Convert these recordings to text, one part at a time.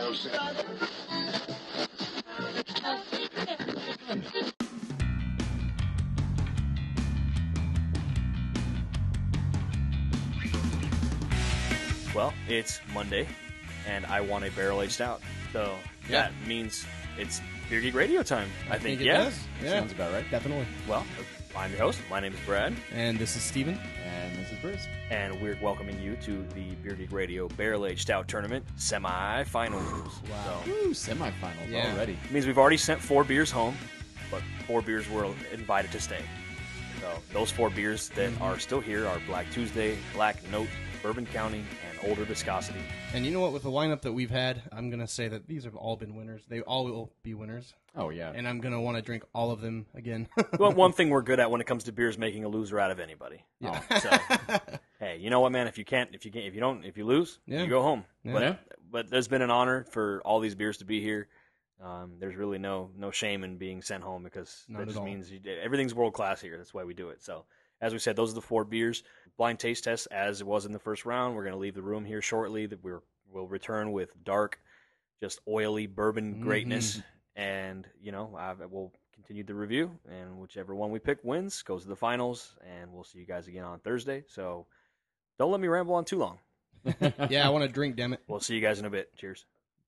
Well, it's Monday, and I want a barrel-aged stout. So that means it's Beer Geek Radio time. I think it yeah. does. Yeah. Sounds about right. Definitely. Well, I'm your host. My name is Brad, And this is Steven. And this is Bruce. and we're welcoming you to the Beer Geek Radio Barrel-Aged Stout Tournament semi-finals. Wow. Woo, semifinals Yeah. already. It means we've already sent 4 beers home, but 4 beers were invited to stay. So those 4 beers that are still here are Black Tuesday, Black Note, Bourbon County, and Older Viscosity. And you know what? With the lineup that we've had, I'm going to say that these have all been winners. They all will be winners. Oh, yeah. And I'm going to want to drink all of them again. Well, one thing we're good at when it comes to beer is making a loser out of anybody. Yeah. So, hey, you know what, man? If you lose, Yeah. you go home. Yeah. But there's been an honor for all these beers to be here. There's really no shame in being sent home because Not that at just all. means everything's world class here. That's why we do it. So, as we said, those are the 4 beers. Blind taste test, as it was in the first round. We're going to leave the room here shortly. That we'll return with dark, just oily bourbon greatness, and we'll continue the review. And whichever one we pick wins goes to the finals. And we'll see you guys again on Thursday. So, don't let me ramble on too long. Yeah, I want to drink, damn it. We'll see you guys in a bit. Cheers.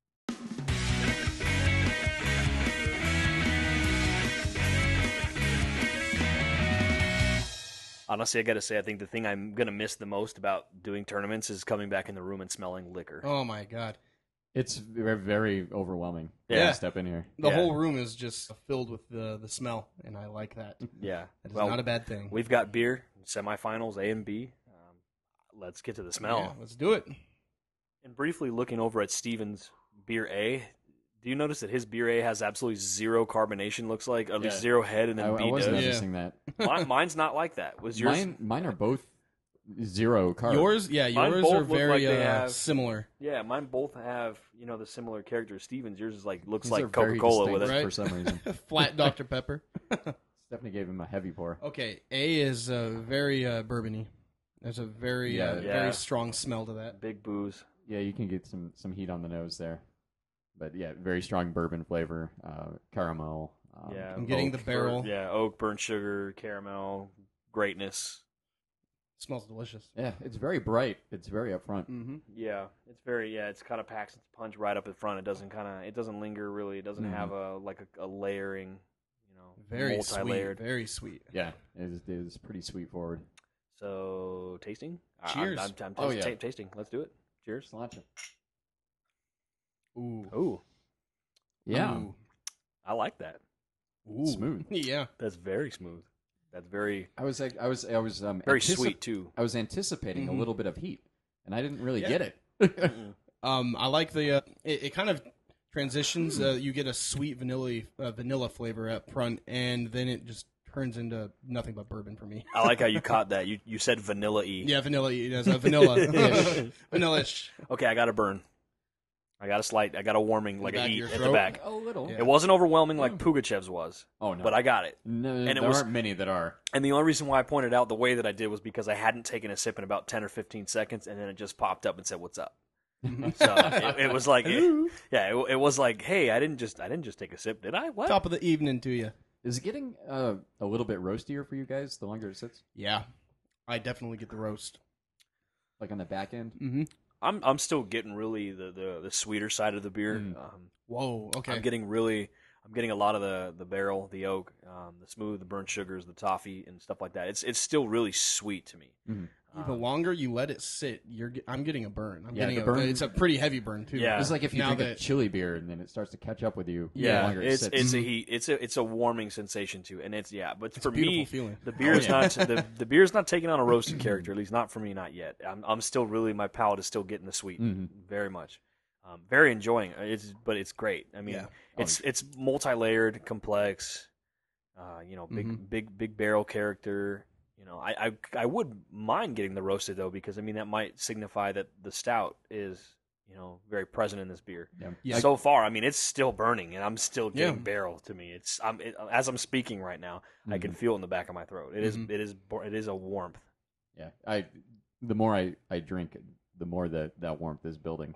Honestly, I got to say, I think the thing I'm going to miss the most about doing tournaments is coming back in the room and smelling liquor. Oh, my God. It's very, very overwhelming. Yeah. To step in here. The Yeah. whole room is just filled with the smell, and I like that. Yeah. That is not a bad thing. We've got beer, semifinals, A and B. Let's get to the smell. Yeah, let's do it. And briefly looking over at Steven's beer A, do you notice that his beer A has absolutely zero carbonation, looks like? At least Yeah. zero head, and then I B was does? noticing that. Mine's not like that. Was yours? Mine are both zero carb. Yours Mine yours both are look very like they have- similar. Yeah, mine both have, the similar characters. Steven's, yours is looks These like are very Coca-Cola with it. distinct Right. for some reason. Flat Dr. Pepper. Stephanie gave him a heavy pour. Okay, A is very bourbony. There's a very Yeah. very strong smell to that. Big booze. Yeah, you can get some heat on the nose there. But yeah, very strong bourbon flavor, caramel. Yeah, I'm getting oak, the barrel. Oak, burnt sugar, caramel, greatness. Smells delicious. Yeah, it's very bright. It's very upfront. Mm-hmm. Yeah, it's kind of packs its punch right up in front. It doesn't linger really. It doesn't have a layering, Very sweet. multi-layered. Very sweet. Yeah, it is pretty sweet forward. So tasting. Cheers. I'm Oh, yeah. tasting. Let's do it. Cheers. Sláinte. Ooh. Ooh, Yeah, Ooh. I like that. Ooh. smooth. Yeah, that's very smooth. That's very I was very sweet too. I was anticipating a little bit of heat, and I didn't really Yeah. get it. I like the it kind of transitions. You get a sweet vanilla flavor up front, and then it just turns into nothing but bourbon for me. I like how you caught that. You said vanilla-y. Yeah, vanilla. It has a vanilla, vanilla-ish. Okay, I got a burn. I got a warming, like a back of heat your at the throat? back. A little. Yeah. It wasn't overwhelming like Pugachev's was, Oh no, but I got it. No, and it there was- aren't many that are. And the only reason why I pointed out the way that I did was because I hadn't taken a sip in about 10 or 15 seconds, and then it just popped up and said, "What's up?" So it was like, it was like, hey, I didn't just take a sip, did I? What? Top of the evening to you. Is it getting a little bit roastier for you guys the longer it sits? Yeah, I definitely get the roast. Like on the back end? Mm-hmm. I'm still getting really the sweeter side of the beer. Whoa. Okay. I'm getting a lot of the barrel, the oak, the smooth, the burnt sugars, the toffee, and stuff like that. It's still really sweet to me. Mm-hmm. The longer you let it sit, I'm getting a burn. I'm Yeah, getting the burn- It's a pretty heavy burn too. Yeah. It's like if you Now drink a that- chili beer and then it starts to catch up with you. the Yeah, longer it it's sits. a heat. It's a warming sensation too, and but It's for a beautiful me, feeling. the beer is not the beer is not taking on a roasted character. At least not for me, not yet. I'm still really, my palate is still getting the sweet, very much. Very enjoying it. But it's great. I mean, Yeah. it's multi-layered, complex. Big barrel character. I would mind getting the roasted though, because I mean that might signify that the stout is very present in this beer. Yeah. So far, I mean, it's still burning, and I'm still getting Yeah. barrel to me. As I'm speaking right now, I can feel it in the back of my throat. It is a warmth. Yeah. The more I drink, the more that warmth is building.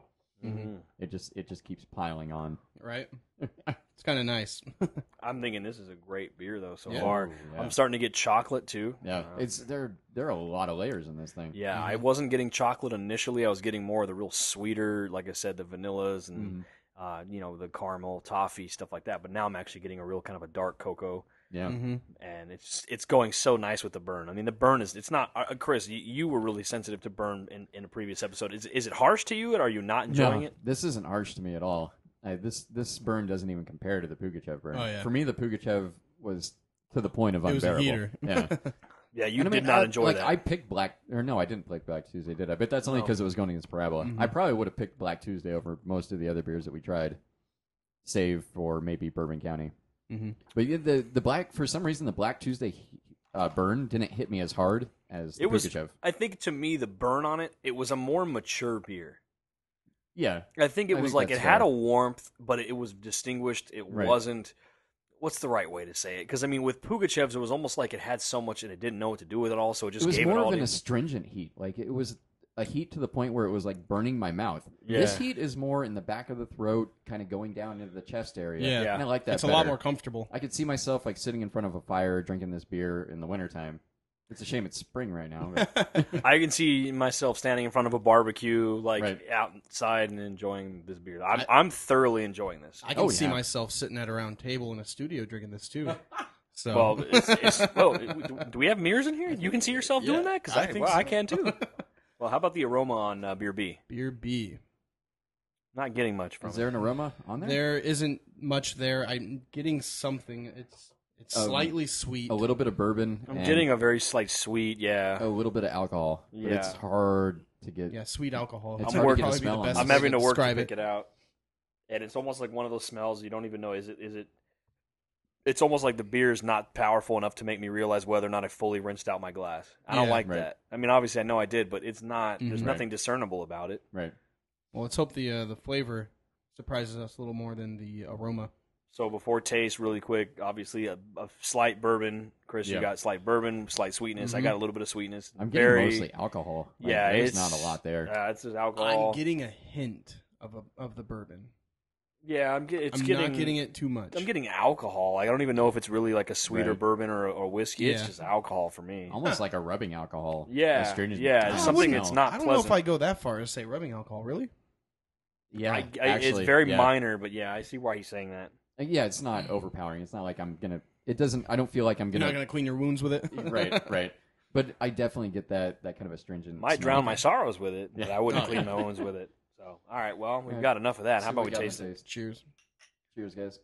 Mhm. It just keeps piling on. Right. It's kind of nice. I'm thinking this is a great beer though so Yeah. far. Oh, yeah. I'm starting to get chocolate too. Yeah, it's there are a lot of layers in this thing. Yeah, Mm-hmm. I wasn't getting chocolate initially. I was getting more of the real sweeter, like I said, the vanillas and the caramel, toffee, stuff like that. But now I'm actually getting a real kind of a dark cocoa, Yeah. Mm-hmm. and it's going so nice with the burn. I mean, the burn it's not. Chris, you were really sensitive to burn in a previous episode. Is it harsh to you, or are you not enjoying No, it? this isn't harsh to me at all. This burn doesn't even compare to the Pugachev burn. Oh, yeah. For me, the Pugachev was to the point of It was a unbearable. heater. Yeah. Yeah, you And I did mean, not enjoy that. I picked no, I didn't pick Black Tuesday, did I? But that's only No. because it was going against Parabola. Mhm. I probably would have picked Black Tuesday over most of the other beers that we tried, save for maybe Bourbon County. Mm-hmm. But yeah, the black, for some reason, the Black Tuesday burn didn't hit me as hard as the It was- Pugachev. I think to me, the burn on it was a more mature beer. Yeah, I think it I was think like it that's had fair. a warmth, but it was distinguished. It Right. wasn't. What's the right way to say it? Because I mean, with Pugachevs, it was almost like it had so much and it didn't know what to do with it all, so it just it was gave more it all. of an to- astringent heat. Like it was a heat to the point where it was like burning my mouth. Yeah. This heat is more in the back of the throat, kind of going down into the chest area. Yeah. Yeah. And I like that. It's a lot better. more comfortable. I could see myself like sitting in front of a fire drinking this beer in the wintertime. It's a shame it's spring right now. But I can see myself standing in front of a barbecue, like Right. outside, and enjoying this beer. I'm thoroughly enjoying this. I can Oh, see yeah. myself sitting at a round table in a studio drinking this too. So Well, do we have mirrors in here? You can see yourself doing Yeah, that? Because I think I so. can too. Well, how about the aroma on Beer B? beer B. Not getting much from is it. there an aroma on there? There isn't much there. I'm getting something. It's slightly sweet. A little bit of bourbon. I'm and getting a very slight sweet, yeah. a little bit of alcohol. But Yeah. it's hard to get. Yeah, sweet alcohol. It's That hard would to get a probably be smell the on best this. I'm way having to work to describe pick it out, and it's almost like one of those smells you don't even know. Is it? It's almost like the beer is not powerful enough to make me realize whether or not I fully rinsed out my glass. I don't Yeah. like Right. that. I mean, obviously I know I did, but it's not. There's Mhm. nothing discernible about it. Right. Well, let's hope the flavor surprises us a little more than the aroma. So before taste, really quick, obviously a slight bourbon. Chris, you Yeah. got slight bourbon, slight sweetness. I Mhm. got a little bit of sweetness. I'm getting Very, mostly alcohol. Like, yeah, there's it's not a lot there. It's just alcohol. I'm getting a hint of the bourbon. Yeah, I'm not getting it too much. I'm getting alcohol. I don't even know if it's really like a sweeter Right. bourbon or whiskey. It's Yeah. just alcohol for me. Almost like a rubbing alcohol. Yeah, Astringent. yeah, Oh, it's something no. that's not I don't know pleasant. if I go that far to say rubbing alcohol. Really? Yeah, it's actually, very yeah. minor, but yeah, I see why he's saying that. Yeah, it's not overpowering. It's not like I'm gonna. It doesn't. I don't feel like I'm You're gonna. not gonna clean your wounds with it. right, right. But I definitely get that kind of astringent. Might smell. drown my sorrows with it, but Yeah. I wouldn't Oh, clean yeah. my wounds with it. So, all right, well, we've Alright. got enough of that. See How what about we got in taste the it? taste. Cheers. Cheers, guys.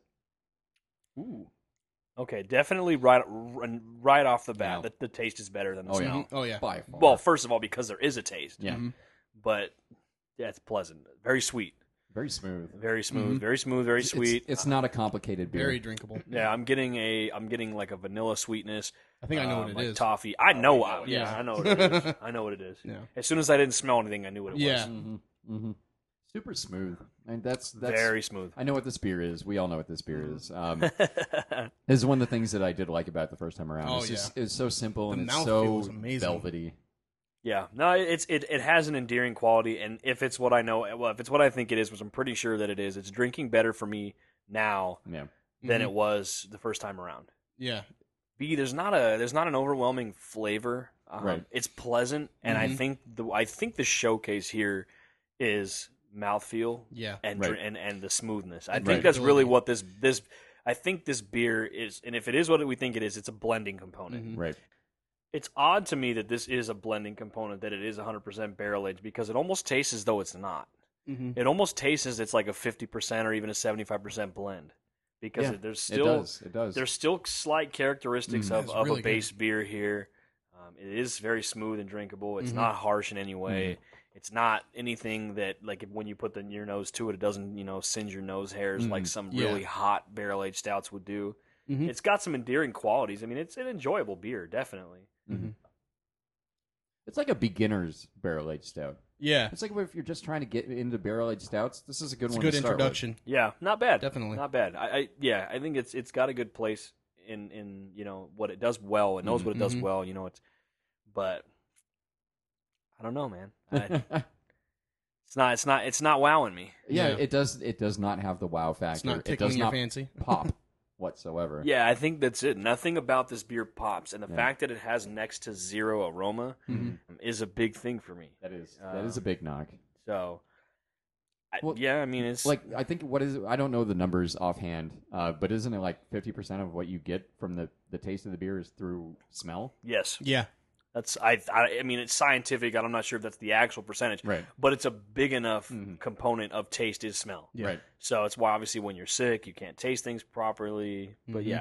Ooh. Okay, definitely right off the bat, Yeah. the taste is better than the Oh, yeah. smell. Mhm. Oh yeah. By far. Well, first of all, because there is a taste. yeah, Mhm. But yeah, it's pleasant, very sweet, very smooth. very smooth, Mhm. very smooth, very sweet. It's not a complicated beer. Very drinkable. Yeah, I'm getting like a vanilla sweetness. I think I know what it like is. Toffee. I know. you know it. Yeah, Yeah. I know what it is. I know what it is. Yeah. As soon as I didn't smell anything, I knew what it Yeah. Mm-hmm. Super smooth. And that's Very smooth. I know what this beer is. We all know what this beer is. yeah, This is one of the things that I did like about it the first time around. Oh, It's so simple The and it's mouthfeel so is amazing. velvety. no, it has an endearing quality, and if it's what I know, well, if it's what I think it is, which I'm pretty sure that it is, it's drinking better for me now Yeah. than Mhm. it was the first time around. Yeah. B, there's not an overwhelming flavor. Right. It's pleasant, and Mhm. I think the showcase here is mouthfeel Yeah. and Right. and the smoothness. I And think that's drinkability. really what this I think this beer is, and if it is what we think it is, it's a blending component. Mhm. Right. It's odd to me that this is a blending component, that it is 100% barrel aged, because it almost tastes as though it's not. Mhm. It almost tastes as it's like a 50% or even a 75% blend, because Yeah, there's It still does. It does. there's still slight characteristics It's of really a base beer here. It is very smooth and drinkable. It's Mhm. not harsh in any way. It's not anything that, like, when you put your nose to it, it doesn't, singe your nose hairs like some Yeah. really hot barrel aged stouts would do. Mhm. It's got some endearing qualities. I mean, it's an enjoyable beer, definitely. Mhm. It's like a beginner's barrel aged stout. Yeah. It's like if you're just trying to get into barrel aged stouts, this is a good It's a one. good to start with. introduction. Yeah, not bad. Definitely. Not bad. I think it's got a good place in what it does well. It knows what it does Mhm. well. But I don't know, man. It's not wowing me. Yeah, Yeah. it does not have the wow factor. It's not It tickling does your not fancy. pop whatsoever. Yeah, I think that's it. Nothing about this beer pops, and the Yeah. fact that it has next to zero aroma is a big thing for me. That is a big knock. So, Well, yeah, I mean, it's Like, I think what is it? I don't know the numbers offhand, but isn't it like 50% of what you get from the taste of the beer is through smell? yes. Yeah. That's I mean, it's scientific. I'm not sure if that's the actual percentage, Right. but it's a big enough component of taste is smell. Yeah. Right. So it's why obviously when you're sick, you can't taste things properly. But Mhm. yeah,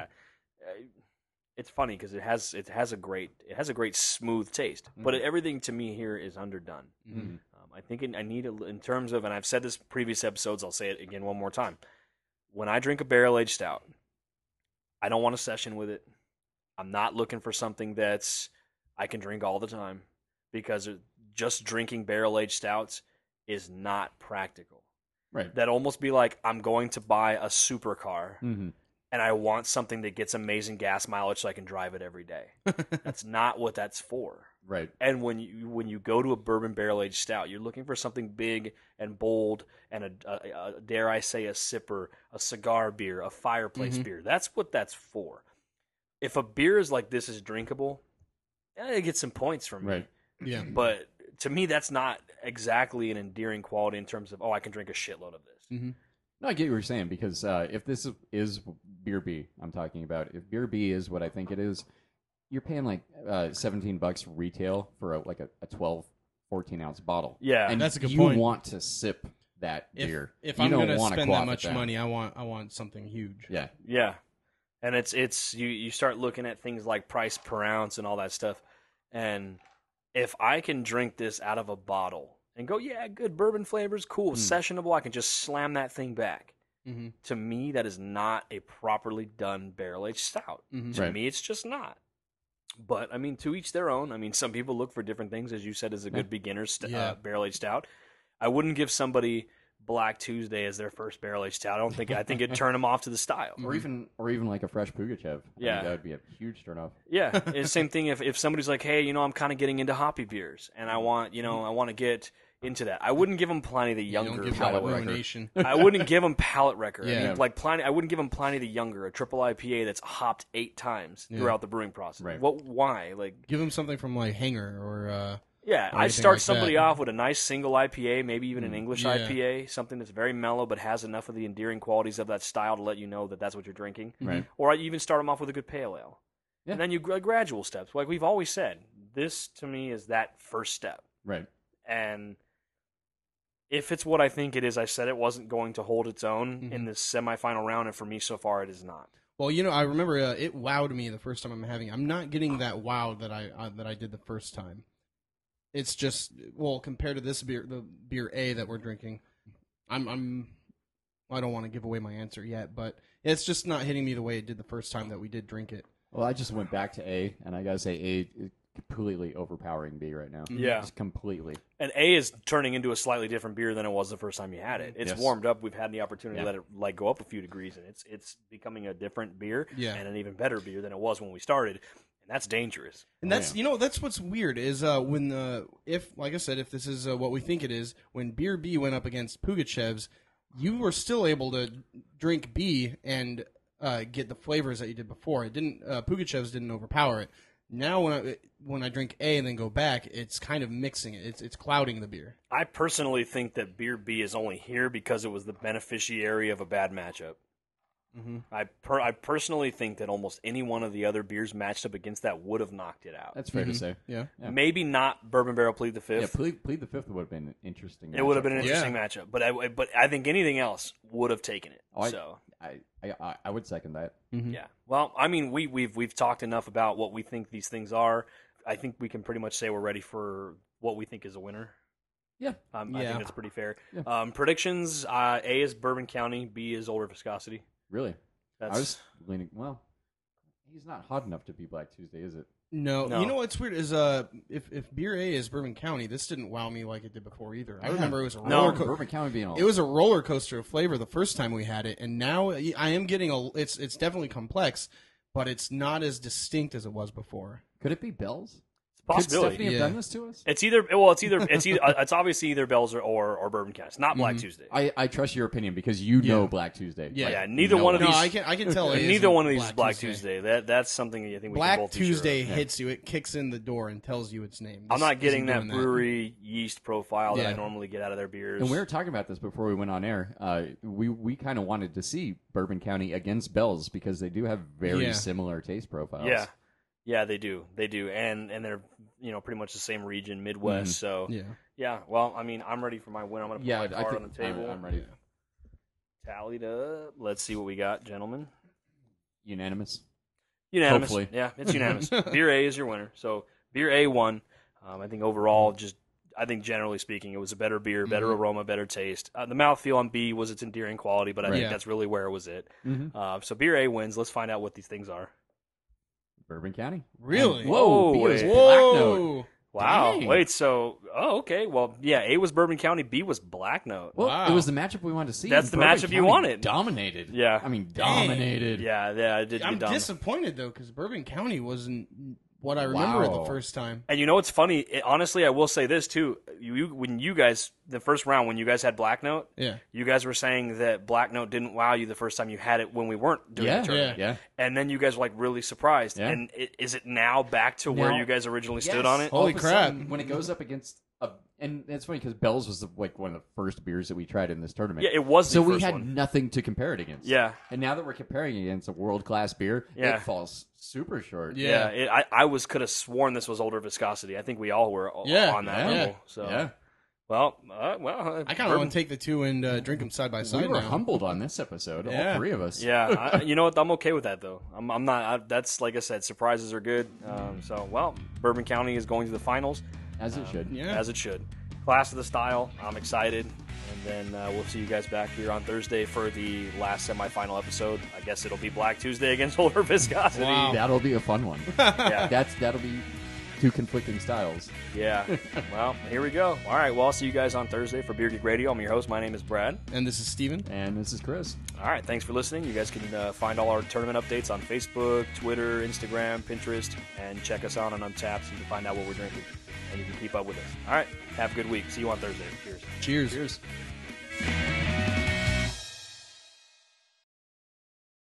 it's funny because it has a great smooth taste. But everything to me here is underdone. Mm-hmm. I think I need in terms of, and I've said this previous episodes. I'll say it again one more time. When I drink a barrel aged stout, I don't want a session with it. I'm not looking for something that's I can drink all the time, because just drinking barrel aged stouts is not practical. Right. That almost be like I'm going to buy a supercar Mm-hmm. and I want something that gets amazing gas mileage so I can drive it every day. That's not what that's for. Right. And when you go to a bourbon barrel aged stout, you're looking for something big and bold and a dare I say a sipper, a cigar beer, a fireplace beer. That's what that's for. If a beer is like this is drinkable, it gets some points from me. Right. Yeah. But to me, that's not exactly an endearing quality in terms of, I can drink a shitload of this. Mm-hmm. No, I get what you're saying, because if this is beer B, I'm talking about, if beer B is what I think it is, you're paying like $17 retail for a 12, 14 ounce bottle. Yeah. And That's a good you point. want to sip that beer. If You I'm don't going to wanna spend that quaff it much down. money, I want something huge. Yeah. Yeah. And it's you start looking at things like price per ounce and all that stuff. And if I can drink this out of a bottle and go, yeah, good bourbon flavors, cool, sessionable, I can just slam that thing back. Mm-hmm. To me, that is not a properly done barrel-aged stout. Mhm. To Right. me, it's just not. But, I mean, to each their own. I mean, some people look for different things, as you said, as a good beginner's Yeah. barrel-aged stout. I wouldn't give somebody Black Tuesday as their first barrel-aged stout. I think it'd turn them off to the style. Or even like a fresh Pugachev. I Yeah. think that would be a huge turnoff. Yeah, it's the same thing if somebody's like, hey, I'm kind of getting into hoppy beers, and I want to get into that. I wouldn't give them Pliny the You Younger. don't give palate that wrecker. ruination. I wouldn't give them Palate Wrecker. I Yeah. mean, like Pliny, I wouldn't give them Pliny the Younger, a triple IPA that's hopped 8 times Yeah. throughout the brewing process. Right. Why? Like, Give them something from like Hanger or yeah, or I anything start like somebody that. off with a nice single IPA, maybe even an English Yeah. IPA, something that's very mellow but has enough of the endearing qualities of that style to let you know that that's what you're drinking. Right. Or I even start them off with a good pale ale. Yeah. And then you gradual steps. Like we've always said, this to me is that first step. Right. And if it's what I think it is, I said it wasn't going to hold its own in this semifinal round, and for me so far it is not. Well, I remember it wowed me the first time I'm having. I'm not getting that wow that I did the first time. It's just compared to this beer, the beer A that we're drinking, I don't want to give away my answer yet, but it's just not hitting me the way it did the first time that we did drink it. Well, I just went back to A, and I gotta say A is completely overpowering B right now. Yeah. Just completely. And A is turning into a slightly different beer than it was the first time you had it. It's Yes. warmed up. We've had the opportunity Yeah. to let it go up a few degrees, and it's becoming a different beer Yeah. and an even better beer than it was when we started. And that's dangerous. And that's that's what's weird is when if like I said, if this is what we think it is, when beer B went up against Pugachev's, you were still able to drink B and get the flavors that you did before. It didn't Pugachev's didn't overpower it. Now when I drink A and then go back, it's kind of mixing it. It's clouding the beer. I personally think that beer B is only here because it was the beneficiary of a bad matchup. Mm-hmm. I personally think that almost any one of the other beers matched up against that would have knocked it out. That's fair to say. Yeah. Yeah. Maybe not Bourbon Barrel Plead the Yeah, Fifth. plead the fifth would have been interesting. It would have been an matchup. interesting matchup, but I think anything else would have taken it. Oh, So I would second that. yeah, well, I mean, we've talked enough about what we think these things are. I think we can pretty much say we're ready for what we think is a winner. Yeah. I Yeah. think that's pretty fair. Yeah. Predictions: A is Bourbon County, B is Older Viscosity. Really? That's I was leaning. Well, he's not hot enough to be Black Tuesday, is it? No. No. You know what's weird is if beer A is Bourbon County, this didn't wow me like it did before either. I remember it was a No. roller Bourbon County being all. It was a roller coaster of flavor the first time we had it, and now I am getting it's definitely complex, but it's not as distinct as it was before. Could it be Bell's? Possibility. Stephanie have Yeah. done this to us? It's obviously either Bell's or Bourbon County. It's not Black Tuesday. I trust your opinion because you know Black Tuesday. Yeah. Yeah, neither one of No, these. I can tell. it Neither isn't one of these is Black Tuesday. That's something I think we can Black both be sure Tuesday of. hits you. It kicks in the door and tells you its name. I'm This not getting isn't that doing brewery yeast profile that I Yeah. normally get out of their beers. And we were talking about this before we went on air. We kind of wanted to see Bourbon County against Bell's because they do have very Yeah. similar taste profiles. Yeah, they do, and they're pretty much the same region, Midwest. So Yeah. well, I mean, I'm ready for my win. I'm gonna put Yeah, my I card think on the table. I'm ready. Tallied up. Let's see what we got, gentlemen. Unanimous. Unanimous. Hopefully. Yeah, it's unanimous. Beer A is your winner. So beer A won. I think overall, I think generally speaking, it was a better beer, better aroma, better taste. The mouthfeel on B was its endearing quality, but I think Yeah. that's really where it was at. Mhm. So beer A wins. Let's find out what these things are. Bourbon County. Really? And- whoa, Whoa, B is wait. Black Note. Whoa. Wow. Dang. Wait, so okay. Well, yeah, A was Bourbon County, B was Black Note. Well, Wow. it was the matchup we wanted to see. That's the Bourbon matchup you County wanted. Dominated. Yeah. I mean, Dang. dominated. Yeah, it did I'm get dumb. disappointed though because Bourbon County wasn't what I remember Wow. the first time. And you know what's funny? Honestly, I will say this too. When you guys, the first round, when you guys had Black Note, Yeah. you guys were saying that Black Note didn't wow you the first time you had it when we weren't doing Yeah, the tournament. yeah. And then you guys were like really surprised. Yeah. And is it now back to where Now- you guys originally Yes. stood on it? All Holy of a crap. sudden, when it goes up against and it's funny because Bell's was one of the first beers that we tried in this tournament. Yeah, it was the so we first had one. nothing to compare it against. Yeah. And now that we're comparing it against a world class beer, Yeah. it falls super short. Yeah. I could have sworn this was older viscosity. I think we all were Yeah, on that yeah. level. So Yeah. well, I kind of want to take the two and drink them side by side. We were now. humbled on this episode, all Yeah. three of us. Yeah, you know what? I'm okay with that though. I'm not. That's like I said, surprises are good. So Bourbon County is going to the finals As it should. Yeah. as it should. Class of the style. I'm excited, and then we'll see you guys back here on Thursday for the last semifinal episode. I guess it'll be Black Tuesday against older viscosity. Wow. That'll be a fun one. Yeah, That'll be two conflicting styles. yeah. Well, here we go. All right. Well, I'll see you guys on Thursday for Beer Geek Radio. I'm your host. My name is Brad. And this is Steven. And this is Chris. All right, thanks for listening. You guys can find all our tournament updates on Facebook, Twitter, Instagram, Pinterest, and check us out on Untappd so you can find out what we're drinking, and you can keep up with us. All right, have a good week. See you on Thursday. Cheers. Cheers. Cheers.